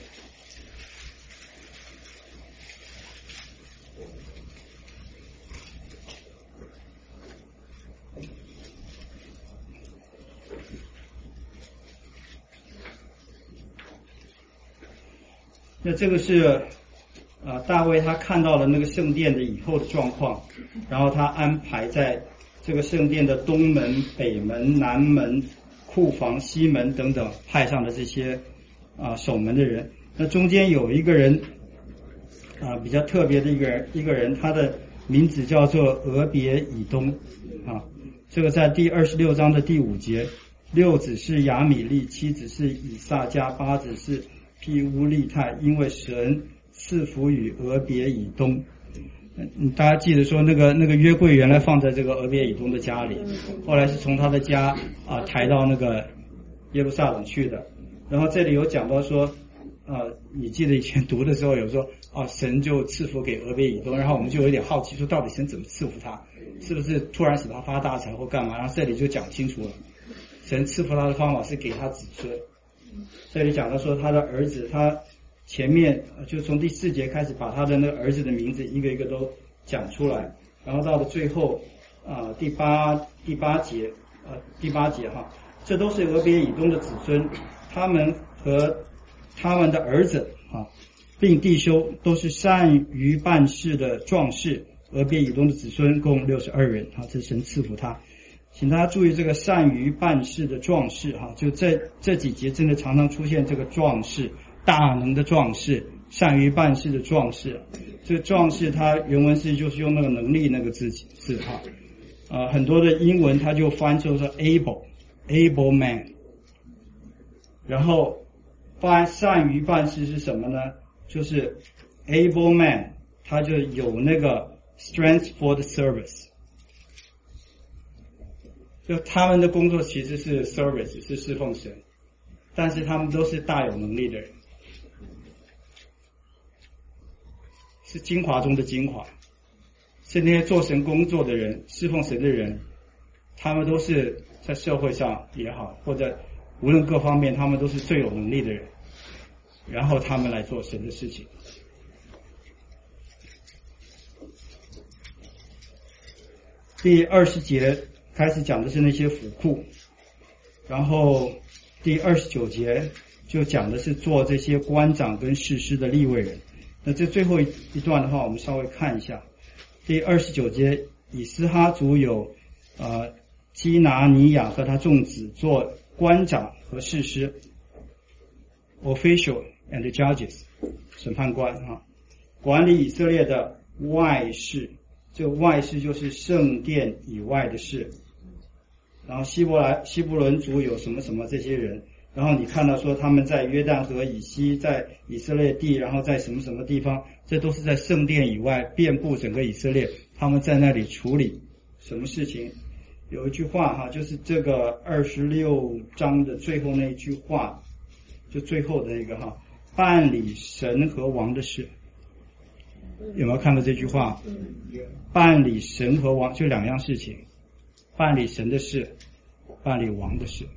Speaker 1: 那这个是呃大卫他看到了那个圣殿的以后的状况，然后他安排在这个圣殿的东门、北门、南门、库房、西门等等派上的这些啊、呃、守门的人。那中间有一个人啊、呃、比较特别的一个人，一个人他的名字叫做俄别以东啊，这个在第二十六章的第五节，六子是亚米利，七子是以萨迦，八子是毗乌利泰，因为神赐福与俄别以东。嗯，大家记得说那个那个约柜原来放在这个俄别以东的家里，后来是从他的家啊、呃、抬到那个耶路撒冷去的。然后这里有讲到说，呃，你记得以前读的时候有说，啊，神就赐福给俄别以东，然后我们就有点好奇，说到底神怎么赐福他？是不是突然使他发大财或干嘛？然后这里就讲清楚了，神赐福他的方法是给他子孙。这里讲到说他的儿子，他前面就从第四节开始把他的那个儿子的名字一个一个都讲出来，然后到了最后啊、呃、第八第八节呃第八节哈，这都是俄别以东的子孙，他们和他们的儿子啊，并弟兄都是善于办事的壮士。俄别以东的子孙共六十二人啊，这是神赐福他。请大家注意这个善于办事的壮士哈，就这这几节真的常常出现这个壮士，大能的壮士，善于办事的壮士。这个壮士他原文是就是用那个能力那个字字哈，呃很多的英文他就翻作说 able able man， 然后办善于办事是什么呢？就是 able man 他就有那个 strength for the service。就他们的工作其实是 service， 是侍奉神，但是他们都是大有能力的人，是精华中的精华，是那些做神工作的人、侍奉神的人，他们都是在社会上也好，或者无论各方面他们都是最有能力的人，然后他们来做神的事情。第二十节开始讲的是那些府库，然后第二十九节就讲的是做这些官长跟士师的利未人。那这最后一段的话，我们稍微看一下。第二十九节，以斯哈族有呃基拿尼亚和他众子做官长和士师 ，official and judges， 审判官啊，管理以色列的外事。这个外事就是圣殿以外的事。然后希伯来希伯伦族有什么什么这些人，然后你看到说他们在约旦河以西，在以色列地，然后在什么什么地方，这都是在圣殿以外，遍布整个以色列，他们在那里处理什么事情。有一句话哈，就是这个二十六章的最后那一句话，就最后的那个哈，办理神和王的事。有没有看到这句话？办理神和王就两样事情，办理神的事，办理王的事。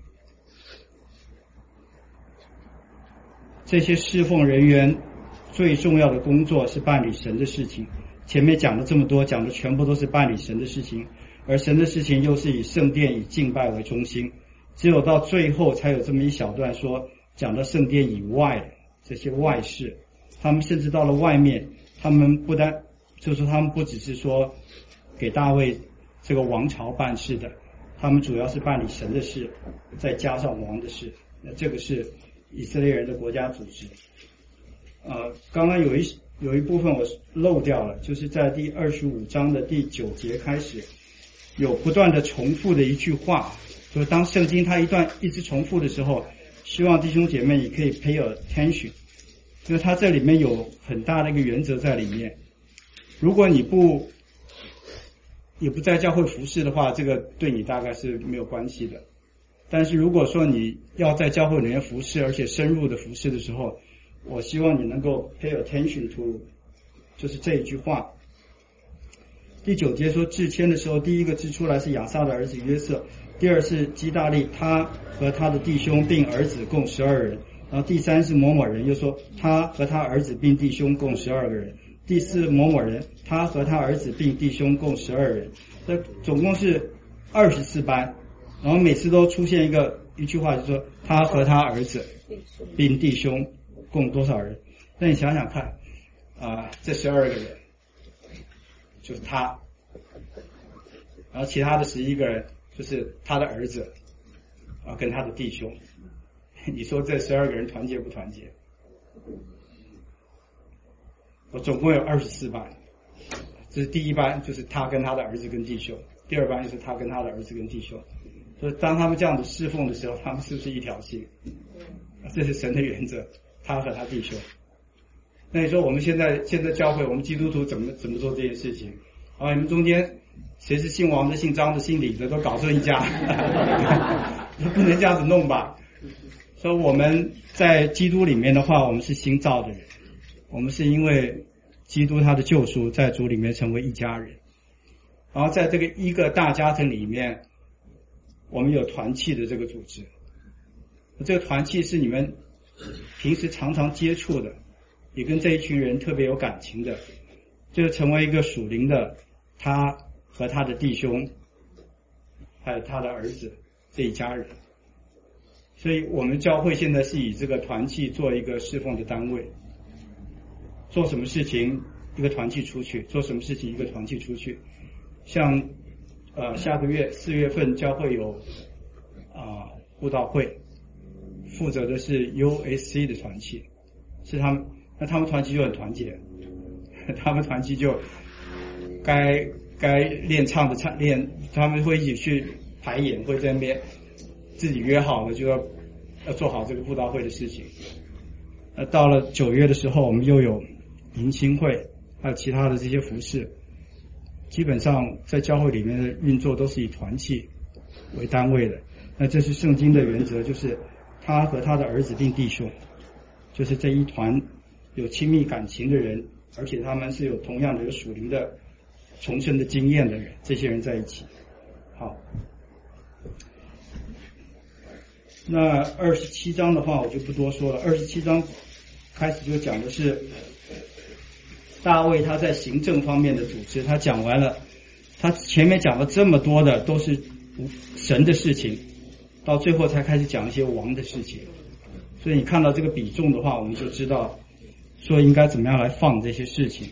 Speaker 1: 这些侍奉人员最重要的工作是办理神的事情。前面讲了这么多，讲的全部都是办理神的事情，而神的事情又是以圣殿以敬拜为中心。只有到最后才有这么一小段说讲到圣殿以外这些外事，他们甚至到了外面，他们不单就是他们不只是说给大卫这个王朝办事的，他们主要是办理神的事，再加上王的事。那这个是以色列人的国家组织。呃，刚刚有一有一部分我漏掉了，就是在第二十五章的第九节开始，有不断的重复的一句话，就是当圣经它一段一直重复的时候，希望弟兄姐妹也可以 pay attention， 因为它这里面有很大的一个原则在里面。如果你不也不在教会服侍的话，这个对你大概是没有关系的。但是如果说你要在教会里面服侍，而且深入的服侍的时候，我希望你能够 pay attention to 就是这一句话。第九节说制签的时候，第一个制出来是亚撒的儿子约瑟，第二是基大利，他和他的弟兄并儿子共十二人，然后第三是某某人，又说他和他儿子并弟兄共十二个人，第四某某人，他和他儿子并弟兄共十二人，这总共是二十四班，然后每次都出现一个一句话，就是说他和他儿子并弟兄共多少人。那你想想看啊、呃，这十二个人就是他，然后其他的十一个人就是他的儿子啊跟他的弟兄。你说这十二个人团结不团结？我总共有二十四班，这是第一班，就是他跟他的儿子跟弟兄；第二班就是他跟他的儿子跟弟兄。所以当他们这样子侍奉的时候，他们是不是一条心？这是神的原则，他和他弟兄。那你说我们现在现在教会，我们基督徒怎么怎么做这件事情？啊，你们中间谁是姓王的、姓张的、姓李的，都搞成一家，不能这样子弄吧？所以我们在基督里面的话，我们是新造的人，我们是因为基督他的救赎，在主里面成为一家人。然后在这个一个大家庭里面，我们有团契的这个组织，这个团契是你们平时常常接触的，也跟这一群人特别有感情的，就成为一个属灵的他和他的弟兄还有他的儿子这一家人。所以我们教会现在是以这个团契做一个侍奉的单位，做什么事情一个团契出去，做什么事情一个团契出去。像呃下个月四月份教会有啊、呃、布道会，负责的是 U S C 的团契，是他们，那他们团契就很团结，他们团契就该该练唱的唱练，他们会一起去排演，会在那边自己约好了就要要做好这个布道会的事情。呃，到了九月的时候，我们又有迎新会，还有其他的这些服事。基本上在教会里面的运作都是以团契为单位的。那这是圣经的原则，就是他和他的儿子并弟兄，就是这一团有亲密感情的人，而且他们是有同样的有属灵的重生的经验的人，这些人在一起。好。 那二十七章的话我就不多说了，二十七章开始就讲的是大卫他在行政方面的主持，他讲完了，他前面讲了这么多的都是神的事情，到最后才开始讲一些王的事情，所以你看到这个比重的话，我们就知道说应该怎么样来放这些事情。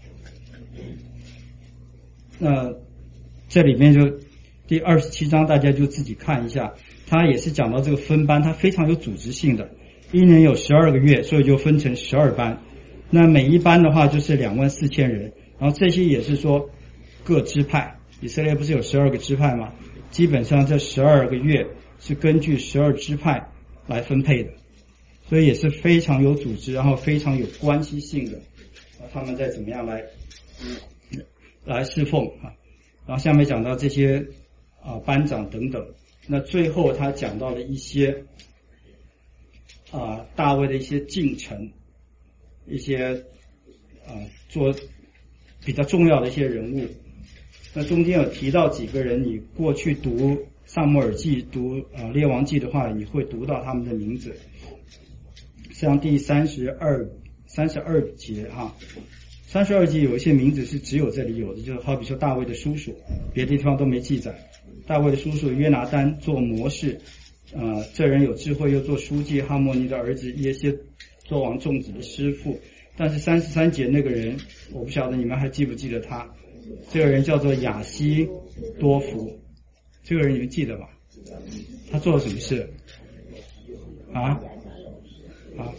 Speaker 1: 那这里面就第二十七章大家就自己看一下，他也是讲到这个分班，他非常有组织性的，一年有十二个月，所以就分成十二班，那每一班的话就是两万四千人，然后这些也是说各支派，以色列不是有十二个支派吗？基本上这十二个月是根据十二支派来分配的，所以也是非常有组织，然后非常有关系性的，他们再怎么样来来侍奉啊。然后下面讲到这些啊班长等等，那最后他讲到了一些啊大卫的一些进程，一些啊做比较重要的一些人物。那中间有提到几个人，你过去读撒母耳记、读啊列王记的话，你会读到他们的名字。像第三十二三十二节哈，三十二节有一些名字是只有这里有的，就是好比说大卫的叔叔，别的地方都没记载。大卫的叔叔约拿单做模式，呃，这人有智慧，又做书记，哈莫尼的儿子耶歇做王众子的师傅。但是三十三节那个人，我不晓得你们还记不记得他？这个人叫做亚希多弗，这个人你们记得吧？他做了什么事？啊？啊？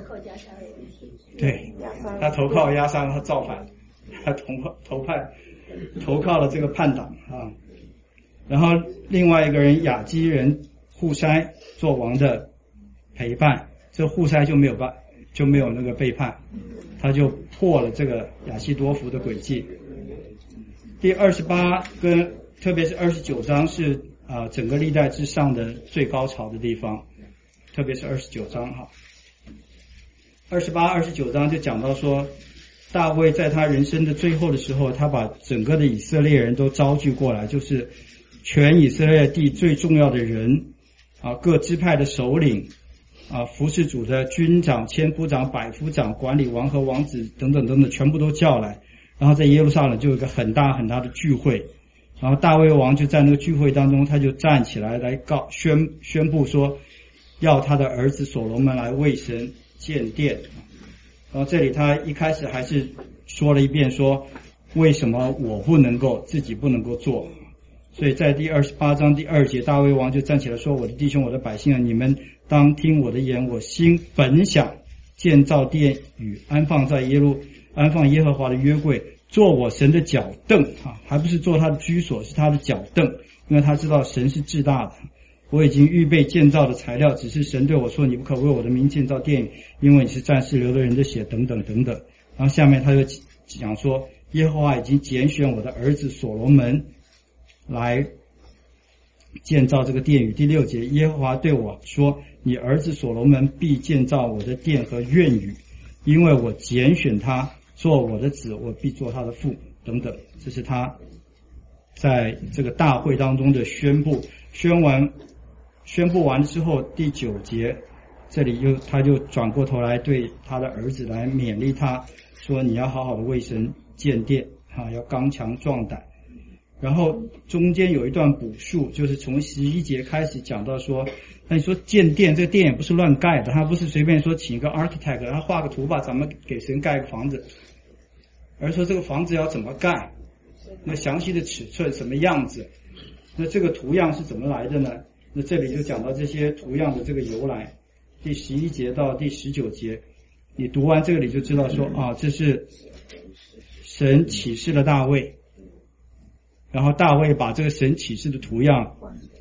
Speaker 1: 对，他投靠押沙龙，他造反，他投投派投靠了这个叛党啊。然后另外一个人亚基人户筛做王的陪伴，这户筛就没有办就没有那个背叛，他就破了这个亚希多弗的诡计。第二十八跟特别是二十九章是啊、呃、整个历代之上的最高潮的地方，特别是二十九章哈。二十八、二十九章就讲到说，大卫在他人生的最后的时候，他把整个的以色列人都招聚过来，就是全以色列地最重要的人啊，各支派的首领啊，服侍主的军长、千夫长、百夫长、管理王和王子等等等等，全部都叫来。然后在耶路撒冷就有一个很大很大的聚会，然后大卫王就在那个聚会当中，他就站起来来告宣宣布说，要他的儿子所罗门来为神建殿。然后这里他一开始还是说了一遍说，为什么我不能够自己不能够做。所以在第二十八章第二节，大卫王就站起来说，我的弟兄我的百姓啊，你们当听我的言，我心本想建造殿宇，安放在耶路安放耶和华的约柜，做我神的脚凳啊，还不是做他的居所，是他的脚凳，因为他知道神是至大的。我已经预备建造的材料，只是神对我说，你不可为我的名建造殿宇，因为你是战士流的人的血等等等等。然后下面他就讲说，耶和华已经拣选我的儿子所罗门来建造这个殿宇。第六节，耶和华对我说，你儿子所罗门必建造我的殿和院宇，因为我拣选他做我的子，我必做他的父等等。这是他在这个大会当中的宣布。宣完宣布完之后，第九节这里又他就转过头来对他的儿子来勉励他说，你要好好的为神建殿啊，要刚强壮胆。然后中间有一段补述，就是从十一节开始讲到说，那你说建殿，这个殿也不是乱盖的，他不是随便说请一个 architect 他画个图吧，咱们给神盖个房子，而说这个房子要怎么盖，那详细的尺寸什么样子，那这个图样是怎么来的呢？那这里就讲到这些图样的这个由来，第十一节到第十九节，你读完这里就知道说啊，这是神启示了大卫，然后大卫把这个神启示的图样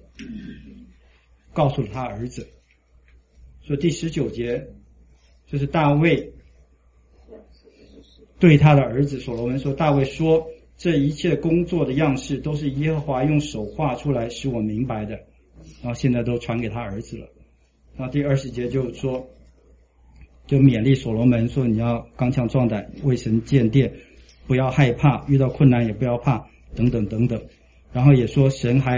Speaker 1: 告诉了他儿子。所以第十九节就是大卫对他的儿子所罗门说，大卫说，这一切工作的样式都是耶和华用手画出来使我明白的，然后现在都传给他儿子了。然后第二十节就说，就勉励所罗门说，你要刚强壮胆，为神建殿，不要害怕，遇到困难也不要怕，等等等等。然后也说神还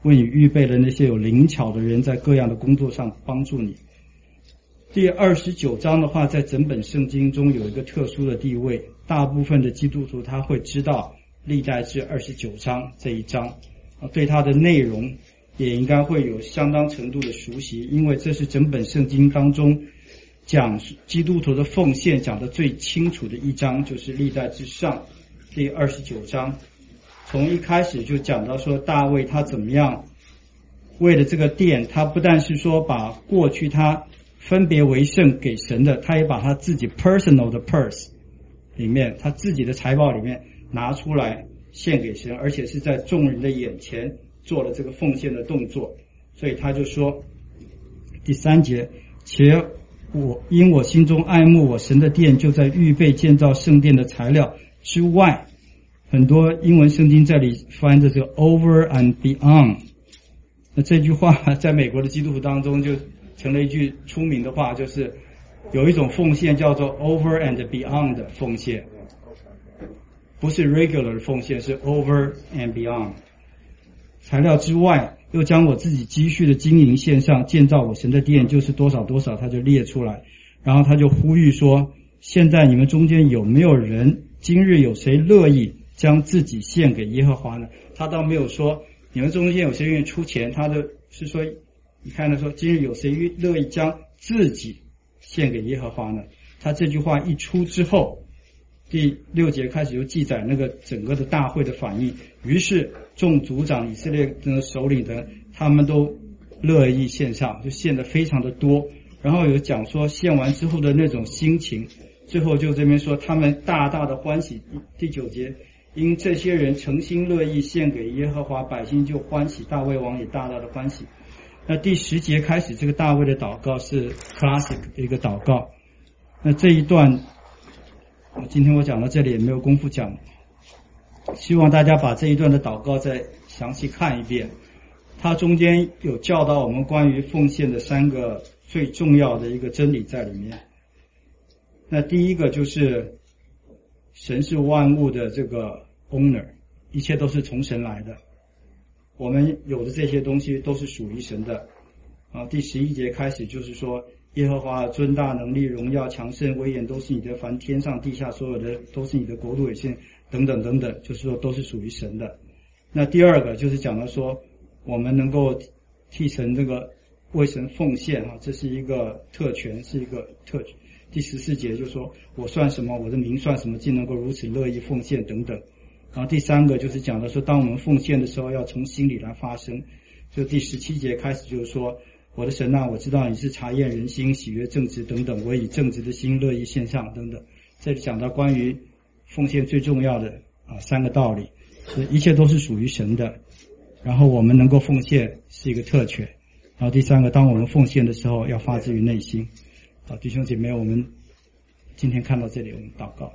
Speaker 1: 为你预备了那些有灵巧的人，在各样的工作上帮助你。第二十九章的话，在整本圣经中有一个特殊的地位，大部分的基督徒他会知道历代志二十九章这一章，对它的内容也应该会有相当程度的熟悉，因为这是整本圣经当中讲基督徒的奉献讲得最清楚的一章，就是历代志上第二十九章。从一开始就讲到说大卫他怎么样为了这个殿，他不但是说把过去他分别为圣给神的，他也把他自己 personal 的 purse 里面他自己的财宝里面拿出来献给神，而且是在众人的眼前做了这个奉献的动作。所以他就说第三节，且我因我心中爱慕我神的殿，就在预备建造圣殿的材料之外。很多英文圣经这里翻的这个 over and beyond， 那这句话在美国的基督徒当中就成了一句出名的话，就是有一种奉献叫做 over and beyond 的奉献，不是 regular 的奉献，是 over and beyond。 材料之外，又将我自己积蓄的金银献上，建造我神的殿，就是多少多少，他就列出来。然后他就呼吁说，现在你们中间有没有人，今日有谁乐意将自己献给耶和华呢？他倒没有说你们中间有谁愿意出钱，他的是说，你看他说今日有谁乐意将自己献给耶和华呢？他这句话一出之后，第六节开始就记载那个整个的大会的反应，于是众族长以色列的首领的他们都乐意献上，就献得非常的多。然后有讲说献完之后的那种心情，最后就这边说他们大大的欢喜。第九节，因这些人诚心乐意献给耶和华，百姓就欢喜，大卫王也大大的欢喜。那第十节开始，这个大卫的祷告是 classic 的一个祷告。那这一段今天我讲到这里也没有功夫讲，希望大家把这一段的祷告再详细看一遍。它中间有教导我们关于奉献的三个最重要的一个真理在里面。那第一个就是神是万物的这个 owner， 一切都是从神来的，我们有的这些东西都是属于神的啊。第十一节开始就是说，耶和华尊大能力荣耀强盛威严都是你的，凡天上地下所有的都是你的，国度也是等等等等，就是说都是属于神的。那第二个就是讲到说我们能够替神这个为神奉献啊，这是一个特权，是一个特权。第十四节就说我算什么，我的名算什么，竟能够如此乐意奉献等等。然后第三个就是讲到说当我们奉献的时候要从心里来发生，就第十七节开始就是说，我的神啊，我知道你是查验人心喜悦正直等等，我以正直的心乐意献上等等。这里讲到关于奉献最重要的啊三个道理，是一切都是属于神的，然后我们能够奉献是一个特权，然后第三个，当我们奉献的时候要发自于内心。好，弟兄姐妹，我们今天看到这里，我们祷告。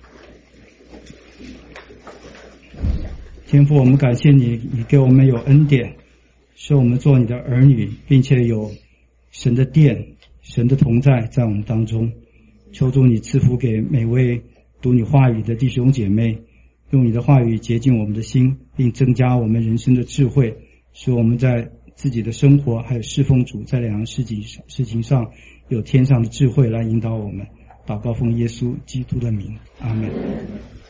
Speaker 1: 天父，我们感谢你，你给我们有恩典，使我们做你的儿女，并且有神的殿，神的同在在我们当中。求主你赐福给每位读你话语的弟兄姐妹，用你的话语洁净我们的心，并增加我们人生的智慧，使我们在自己的生活还有侍奉主在两样事情事情上有天上的智慧来引导我们。祷告奉耶稣基督的名，阿们。